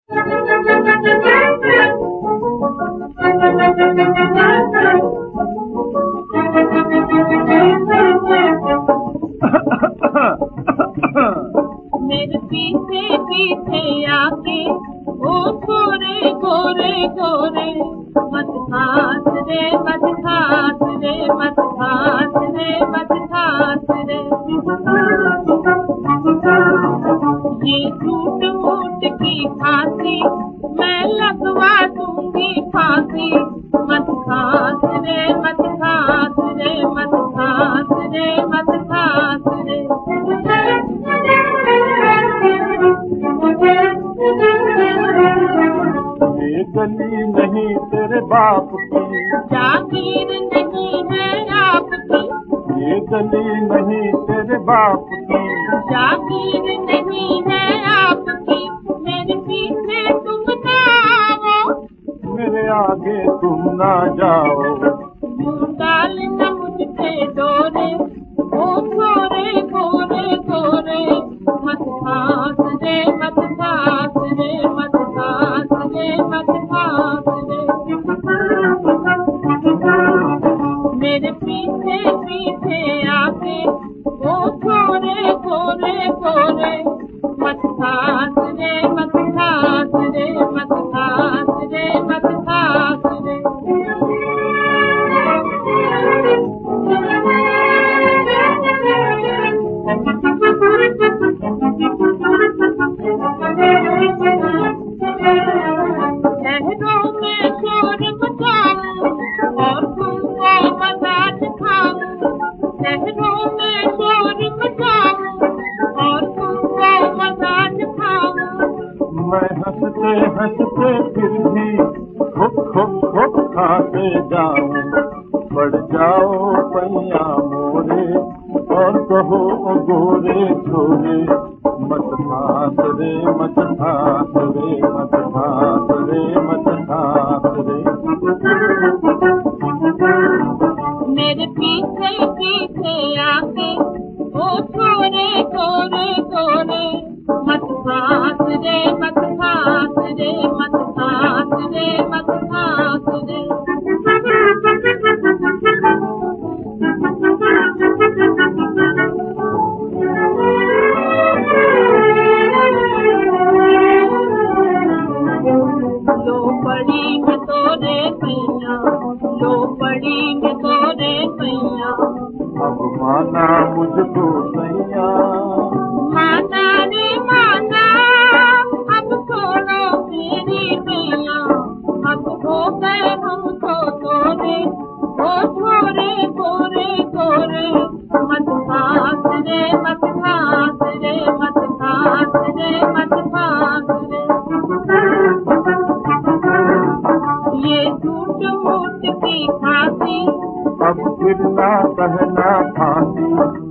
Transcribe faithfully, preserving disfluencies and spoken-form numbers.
मेरे पीछे पीछे आके ओ गोरे गोरे गोरे मत खास रे मत खास रे मत खास रे मत खास रे ये झूठ मूठ की फांसी मैं लगवा दूंगी फांसी मत खास रे मत खास रे मत खास रे मत खास रे ये गली नहीं तेरे बाप की जागीर नहीं है आपकी ये गली नहीं तेरे बाप की जागीर नहीं है आपकी मेरे पीछे तुम ना आओ मेरे आगे तुम ना जाओ डाल न मुझसे डोरे ओ गोरे गोरे गोरे मत खास रे मत खास रे मत खास रे मत खास रे मेरे पीछे पीछे आके ओ गोरे गोरे गोरे मत खास रे मत खास रे मत खास रे मत खास रे शहरों में शोर मचाऊं और तुमको मजाक खाऊं शहरों में शोर मचाऊं और तुमको मजाक खाऊं मैं हंसते हंसते फिर भी खुप खुप खुप खाते जाऊं बढ़ जाओ पैया मोरे और कहो गोरे गोरे मत खास रे मत खास रे मत खास रे मत खास रे मेरे पीछे पीछे आके ओ गोरे गोरे गोरे मत खास रे मत खास रे मत खास रे मत खास रे लो पड़ी में तोरे पैया लो पड़ी में तोरे पैया अब माना मुझको सैया माना रे माना अब छोड़ो मेरी पैया अब हो गए हम तो तोरे ओ छोरे गोरे गोरे मत खास रे मत खास रे मत खास रे मत खास रे ये झूठ मूठ की फांसी अब फिर ना कहना फांसी